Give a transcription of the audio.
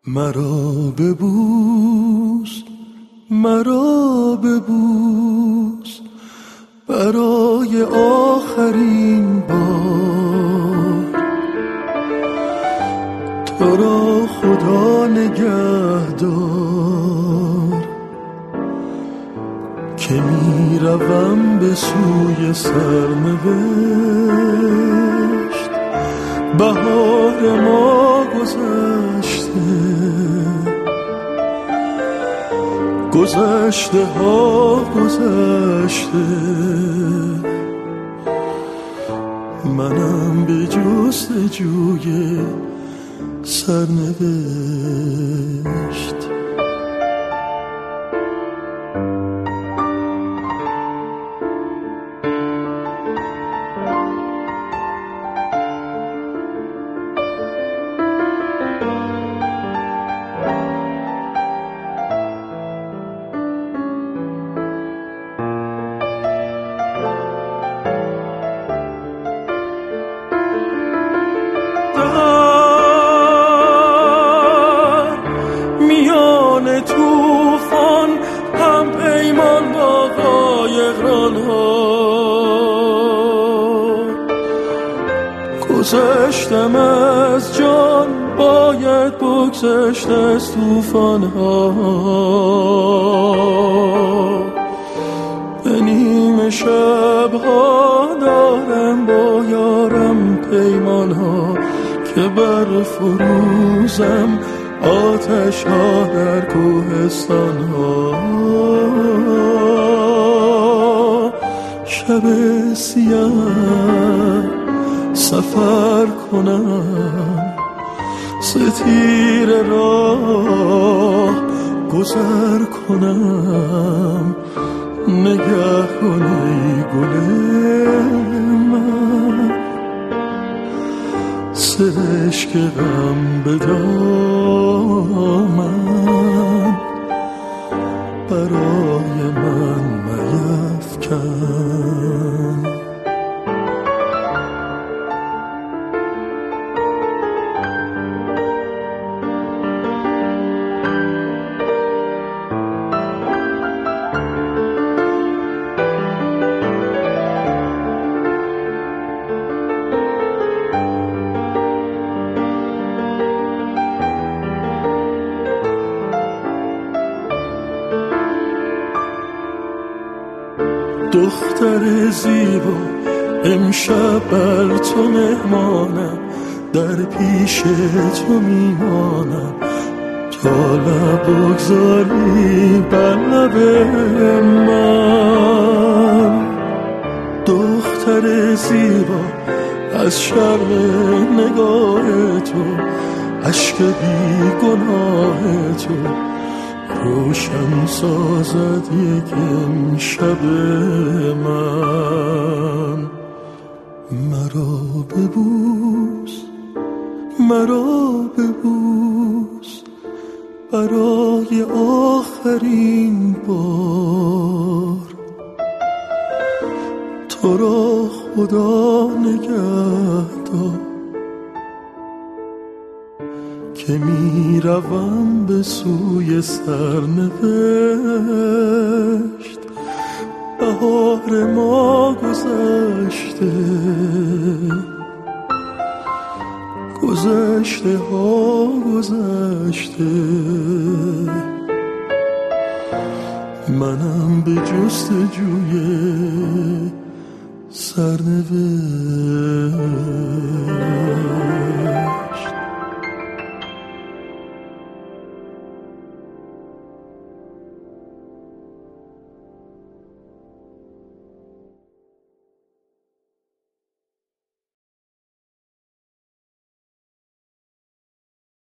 مرا ببوس، مرا ببوس برای آخرین بار. تو را خدا نگهدار که می روم به سوی سرنوشت. بهار ما گذشته، گذشته ها گذشته، منم به جستجوی سرنوشت. طوفان هم پیمان با قایقران ها، گذشتم از جان باید بگذشت از طوفان ها. به نیمه شبها دارم با یارم پیمان ها که بر فروزم آتش ها در کوهستان ها. شب سیاه سفر کنم، ستیره راه گذر کنم، نگه کن ای گل من، سرشک غم به دامن برای من میفکن. دختر زیبا امشب بر تو مهمانم، در پیش تو میمانم تا لب بگذاری بر لب من. دختر زیبا از شرم نگاه تو، اشک بی گناه تو روشن سازد یک امشب من. مرا ببوس، مرا ببوس برای آخرین بار. تو را خدا نگهدار که می روم به سوی سرنوشت. بهار ما گذشته، گذشته ها گذشته، منم به جستجوی سرنوشت.